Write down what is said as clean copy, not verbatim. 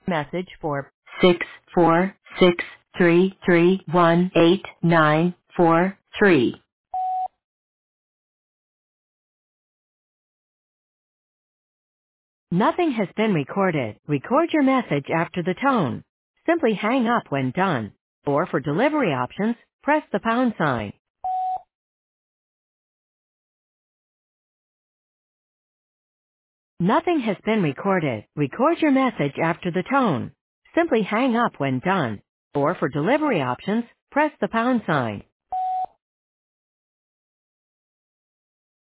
Message for 646331894. Nothing has been recorded. Record your message after the tone. Simply hang up when done. Or for delivery options, press the pound sign. Nothing has been recorded. Record your message after the tone. Simply hang up when done. Or for delivery options, press the pound sign.